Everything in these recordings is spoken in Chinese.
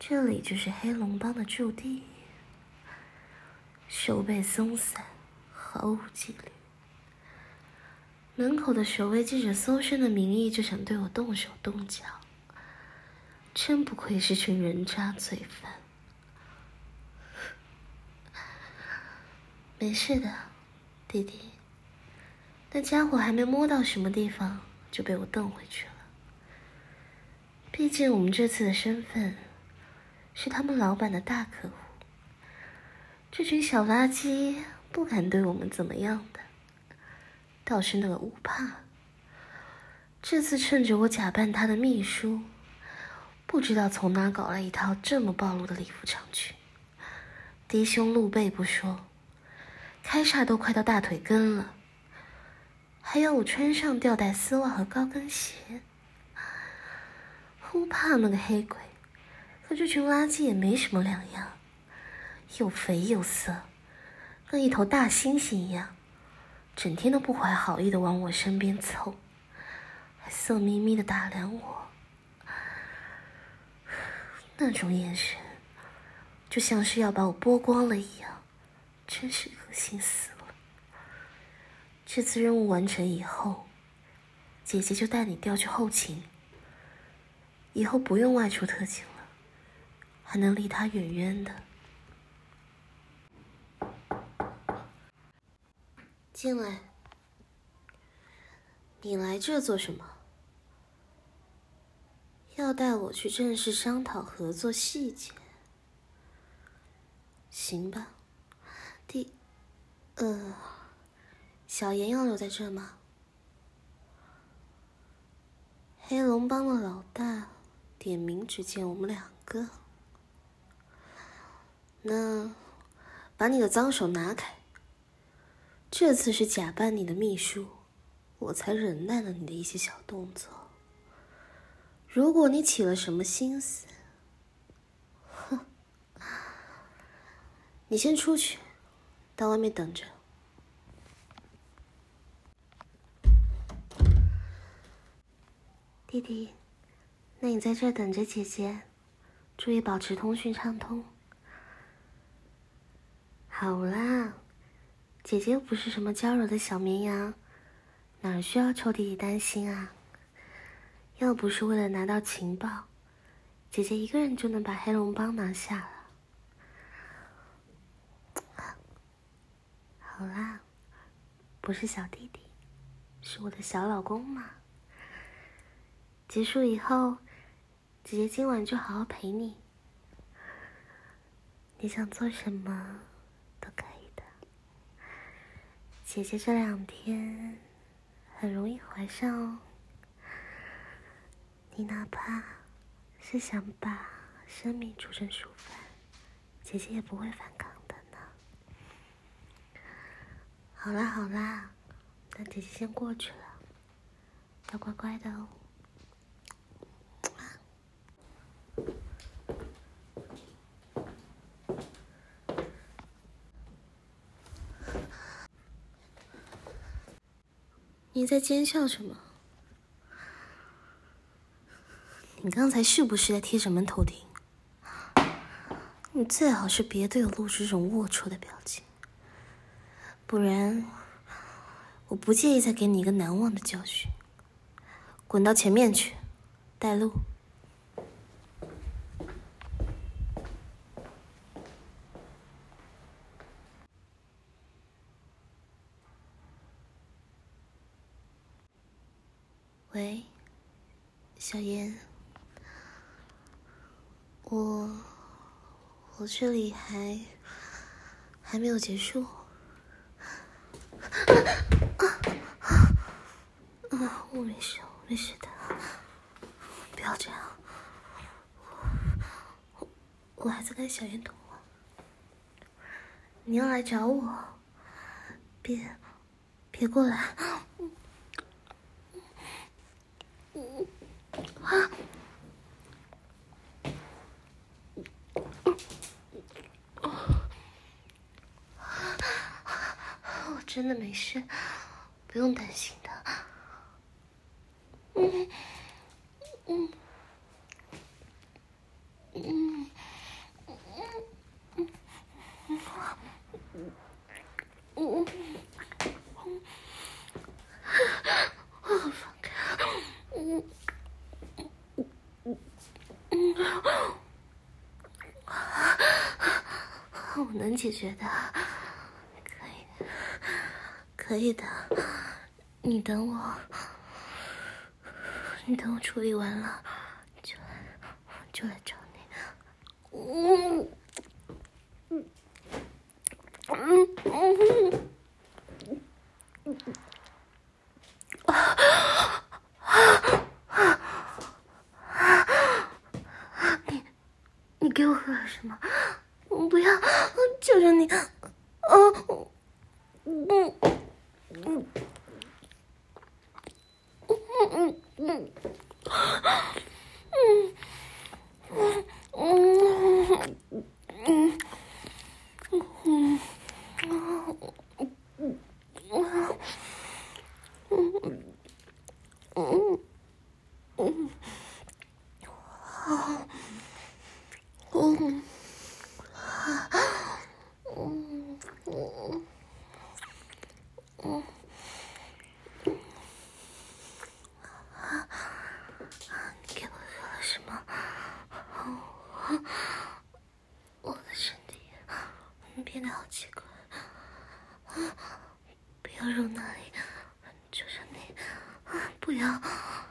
这里就是黑龙帮的驻地，手背松散，毫无纪律。门口的守卫记者搜身的名义就想对我动手动脚，真不愧是群人渣罪犯。没事的，弟弟。那家伙还没摸到什么地方，就被我瞪回去了。毕竟我们这次的身份是他们老板的大客户，这群小垃圾不敢对我们怎么样的。倒是那个乌帕，这次趁着我假扮他的秘书，不知道从哪搞来一套这么暴露的礼服长裙，低胸露背不说，开叉都快到大腿根了，还要我穿上吊带丝袜和高跟鞋。乌帕那个黑鬼和这群垃圾也没什么两样，又肥又色，跟一头大猩猩一样，整天都不怀好意的往我身边凑，还色眯眯的打量我，那种眼神就像是要把我剥光了一样，真是恶心死了。这次任务完成以后，姐姐就带你调去后勤，以后不用外出特勤了，还能离他远远的。进来。你来这做什么？要带我去正式商讨合作细节？行吧。小严要留在这吗？黑龙帮的老大点名只见我们两个。那把你的脏手拿开。这次是假扮你的秘书，我才忍耐了你的一些小动作。如果你起了什么心思，哼，你先出去，到外面等着。弟弟，那你在这儿等着姐姐，注意保持通讯畅通。好啦，姐姐又不是什么娇柔的小绵羊，哪需要臭弟弟担心啊？要不是为了拿到情报，姐姐一个人就能把黑龙帮拿下了。好啦，不是小弟弟，是我的小老公嘛。结束以后，姐姐今晚就好好陪你。你想做什么都可以的。姐姐这2天很容易怀上哦。你哪怕是想把生米煮成熟饭，姐姐也不会反抗的呢。好啦好啦，那姐姐先过去了，要乖乖的哦。你在奸笑什么？你刚才是不是在贴着门头听？你最好是别对我露出这种龌龊的表情，不然我不介意再给你一个难忘的教训。滚到前面去，带路。喂，小严，我这里还没有结束。我没事，我没事的，不要这样。我还在跟小严通话。你要来找我，别过来。我真的没事，不用担心的。 我能解决的，可以的。你等我处理完了，就来找你。你给我喝了什么？不要，求求你！给我喝了什么？我的身体变得好奇怪，不要揉那里，求求你，不要，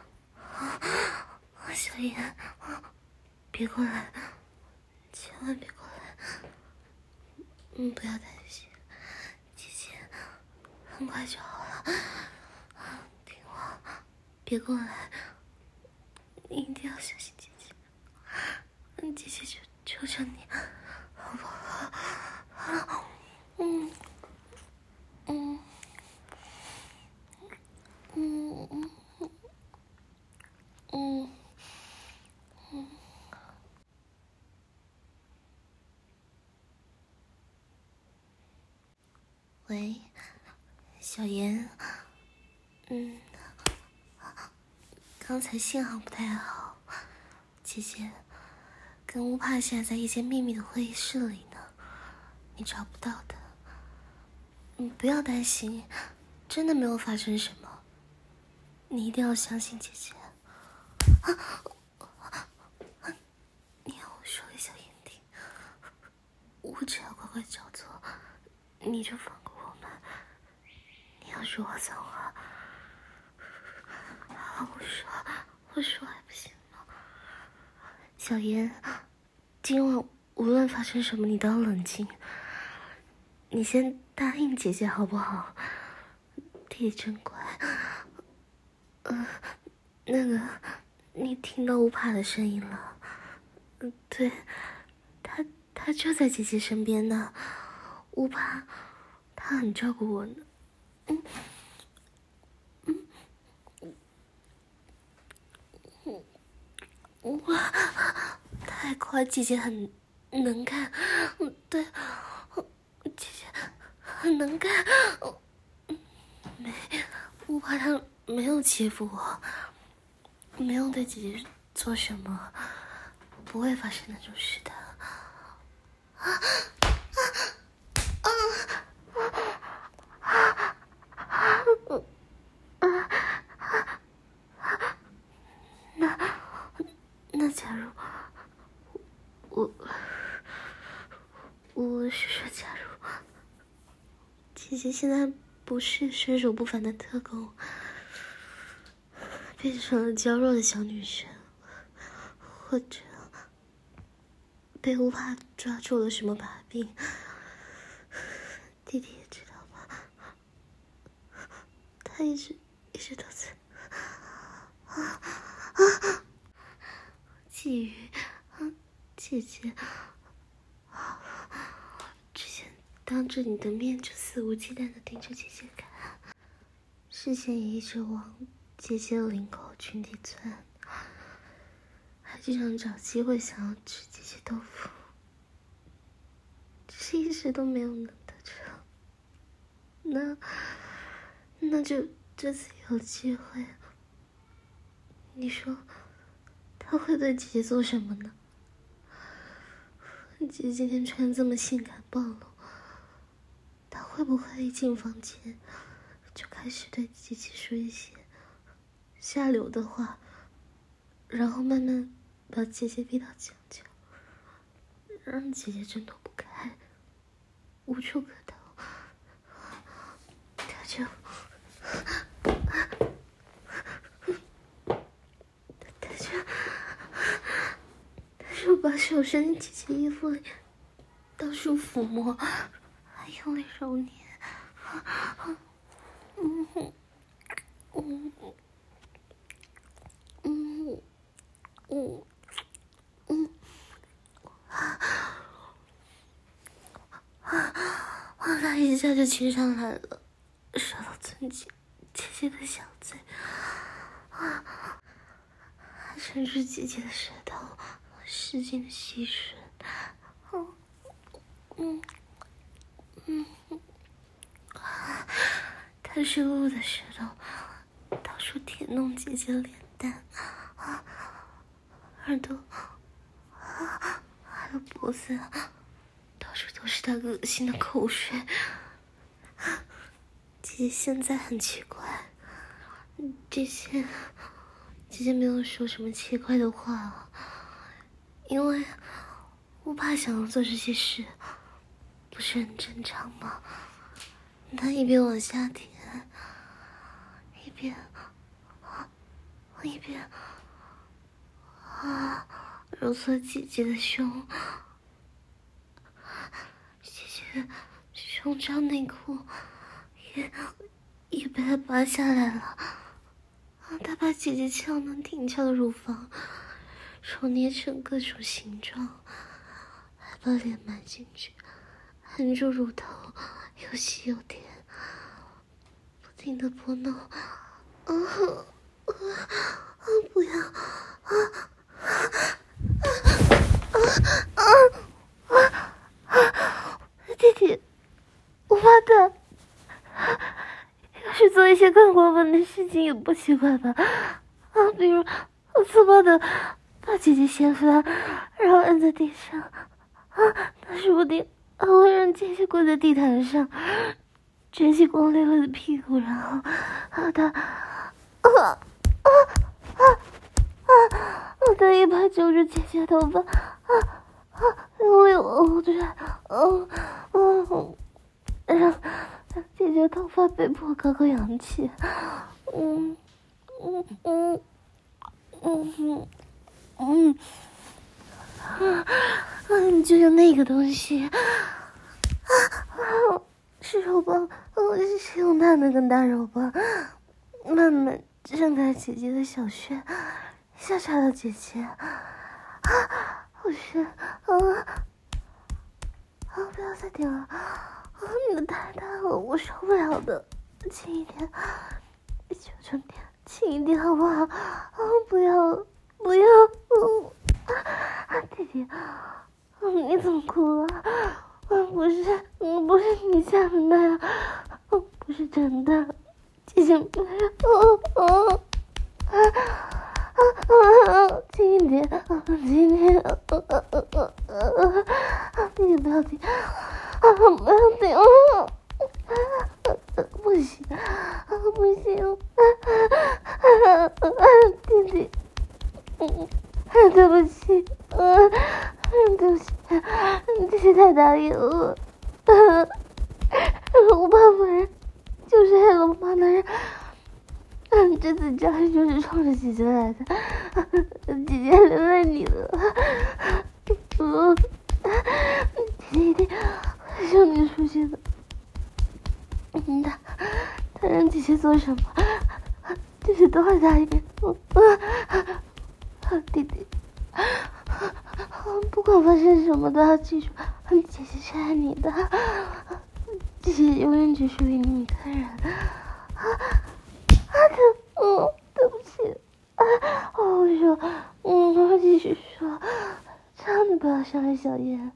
小妍，别过来，千万别过来，不要担心，姐姐很快就好了，听话，别过来，你一定要相信姐姐，姐姐求求你，好不好？喂，小妍，刚才信号不太好，姐姐跟乌帕夏在一间秘密的会议室里呢，你找不到的。不要担心，真的没有发生什么，你一定要相信姐姐。你要我说给小妍听，我只要乖乖照做，你就放过我们。你要说我脏话，我说还不行吗？小妍，今晚无论发生什么，你都要冷静。你先答应姐姐好不好？弟弟真乖。那个，你听到乌帕的声音了？对，他就在姐姐身边呢。乌帕，他很照顾我呢。哇，太快，姐姐很能干。对，姐姐很能干。乌帕他没有欺负我，没有对姐姐做什么，不会发生那种事的。那假如我是说，假如姐姐现在不是身手不凡的特工，变成了娇弱的小女生，或者被乌帕抓住了什么把柄，弟弟也知道吧？他一直都在觊觎姐姐，之前当着你的面就肆无忌惮的盯着姐姐看，视线也一直往姐姐的领口裙底钻，还经常找机会想要吃姐姐豆腐，只是一直都没有能得逞。那就这次有机会，你说他会对姐姐做什么呢？姐姐今天穿这么性感暴露，他会不会一进房间就开始对姐姐说一些下流的话，然后慢慢把姐姐逼到墙让姐姐挣脱不开，无处可逃。他就把手伸进姐姐衣服里，到处抚摸，还用力揉捏。他一下就亲上来了，舌头钻进姐姐的小嘴，还伸出姐姐的舌头，使劲的吸吮。他湿漉漉的舌头到处舔弄姐姐的脸蛋、耳朵，还有脖子，到处都是他恶心的口水。姐姐现在很奇怪，姐姐没有说什么奇怪的话，因为我爸想要做这些事，不是很正常吗？他一边往下舔，一边揉搓姐姐的胸，姐姐的胸罩内裤也被他拔下来了。他把姐姐翘能挺翘的乳房揉捏成各种形状，还把脸埋进去，含住乳头，又细又甜，不停地拨弄。不要！弟弟，我怕他要是做一些更过分的事情也不奇怪吧？比如粗暴的把姐姐掀翻，然后按在地上，那说不定还会让姐姐跪在地毯上，卷起光溜溜的屁股，然后他一把揪住姐姐头发，用力往拽，让姐姐头发被迫高高扬起。就像那个东西，是肉棒，是用它那根大肉棒，慢慢挣开姐姐的小穴，一下插到姐姐。不是，不要再点了，你的太大了，我受不了的，轻一点，求求你，轻一点好不好？不要，弟弟，你怎么哭了？不是你想的那样，不是真的，姐姐不要，轻一点，轻一点，弟弟不要停，不要停，不行，弟弟，对不起，对不起，弟弟太答应了，我爸本人就是黑龙帮的人。这次家里就是冲着姐姐来的，姐姐连累你了，姐姐一定会向你出现的。他让姐姐做什么，姐姐都会答应。弟弟，不管发生什么都要记住，姐姐是爱你的，姐姐永远只属于你一个人。对不起，我说，我继续说，只要你不要伤害小燕。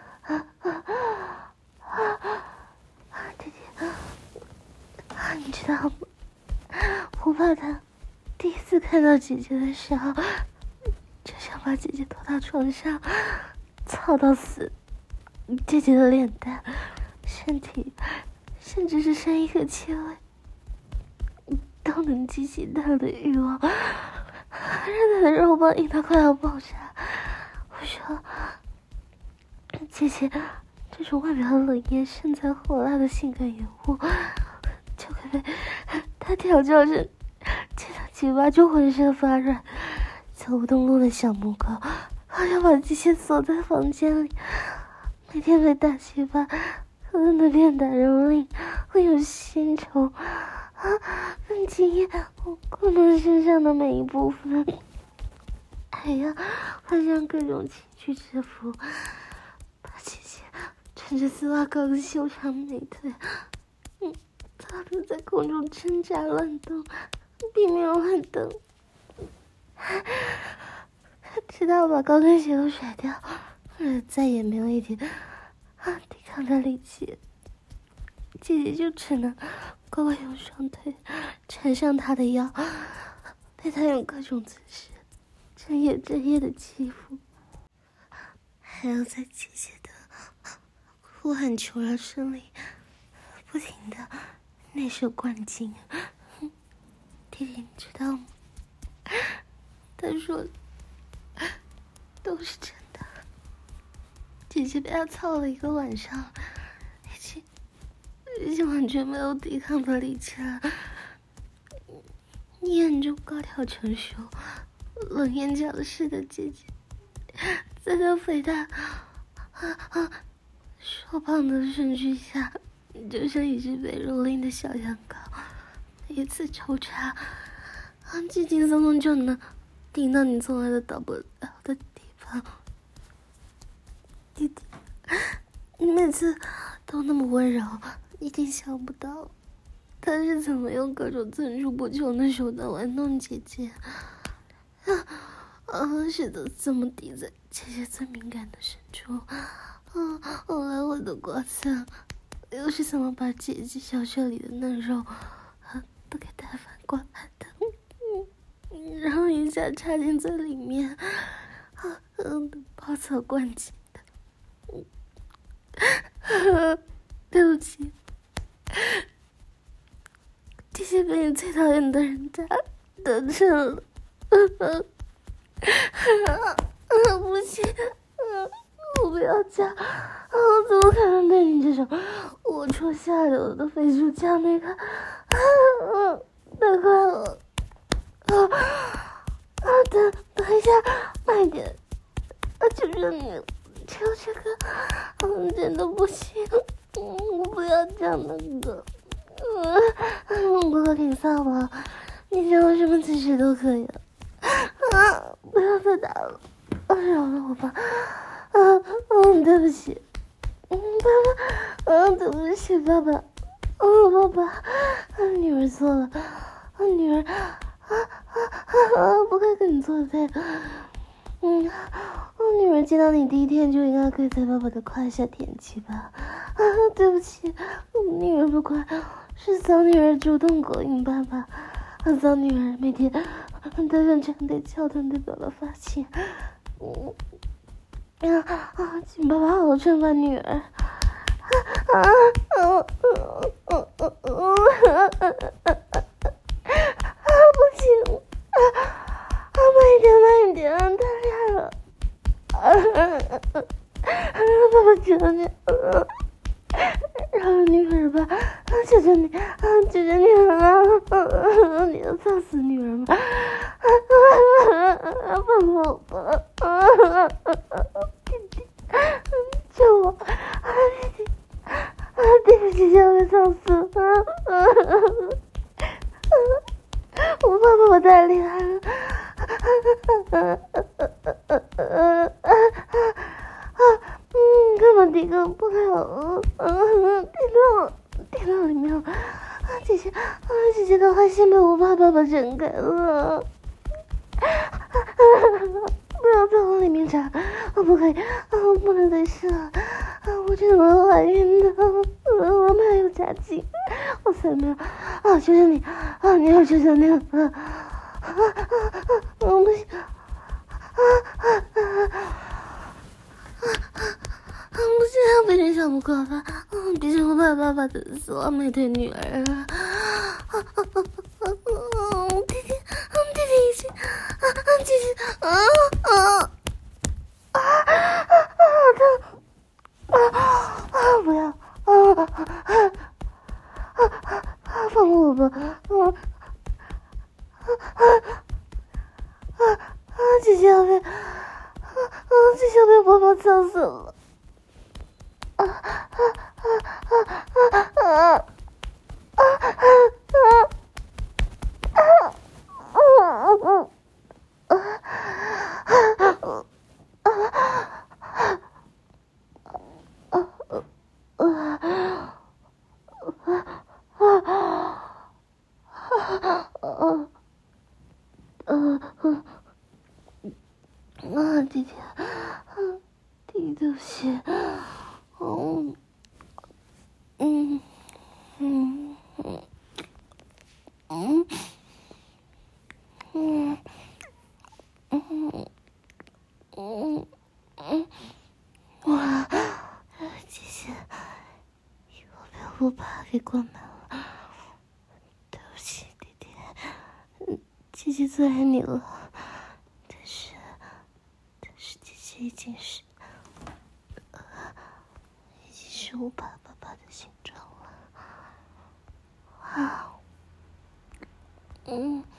弟弟，你知道吗？我怕他第一次看到姐姐的时候，就想把姐姐拖到床上，操到死。姐姐的脸蛋、身体，甚至是声音和气味。都能激起他的欲望，让他的肉棒硬到快要爆炸。我说， 姐姐这种外表冷艳、身材火辣的性感尤物，就会被他调教成见到鸡巴就浑身发软、走不动路的小母狗，好像把鸡姐锁在房间里，每天被大鸡巴狠的变打蹂躏，会有腥虫更惊艳我姑娘身上的每一部分，还要换上各种情趣制服，把姐姐穿着丝袜高的修长美腿操得在空中挣扎乱动，避免乱动，直到把高跟鞋都甩掉，再也没有一点抵抗的力气，姐姐就只能乖乖用双腿缠上他的腰，被他用各种姿势整夜整夜的欺负，还要在姐姐的哭喊求饶声里不停的内射灌精。弟弟你知道吗？他说都是真的，姐姐被他操了一个晚上，已经完全没有抵抗的力气了，眼中高挑成熟、冷眼角似的姐姐，在他肥大瘦胖的身躯下，就像一只被蹂躏的小羊羔，一次抽插轻轻松松就能顶到你从来都到不了的地方。弟弟，你每次都那么温柔，一定想不到他是怎么用各种层出不穷的手段玩弄姐姐，使得这么抵在姐姐最敏感的深处，来回的刮蹭，又是怎么把姐姐小穴里的嫩肉都给带反过来的，然后一下插进嘴里面，包草灌进的，对不起，这些被你最讨厌的人家得逞了，不行，我不要嫁，我怎么可能对你这种龌龊下流的废书讲那个太快了，等一下，慢一点，求求你，求这个，真的不行，我不要讲那个，我可挺丧了，你想我什么姿势都可以了，不要再打了，饶了我吧，对不起，爸爸，对不起，爸爸，爸爸，女儿错了，女儿，不该跟你作对，女儿见到你第一天就应该跪在爸爸的胯下舔泣吧，对不起，女儿不乖，是小女儿主动勾引爸爸，小女儿每天都用这样的桥段对爸爸发情，请爸爸好好惩罚女儿，不行，慢一点，太厉害了，爸爸求你，饶女儿吧，求求你，你要操死女儿吗？放我吧，弟弟，救我，弟弟即将被操死，我怕爸爸太厉害了，根本抵抗不了，听到里面，姐姐的坏心被我爸爸整开了，不要再往里面插，不可以，不能再试了，我真的怀孕的，我没有假期，我才没有，求求你，你要求求你，我不行，不行，被人想不过吧，毕竟我怕爸爸的死亡美腿女儿啊，弟弟已经，姐姐，疼， 宝宝，姐姐要被，姐姐要被宝宝呛死了。弟弟，弟弟对不起，姐姐，我被我爸给关门了，对不起，弟弟，姐姐最爱你了，但是姐姐已经是我爸爸的心脏了，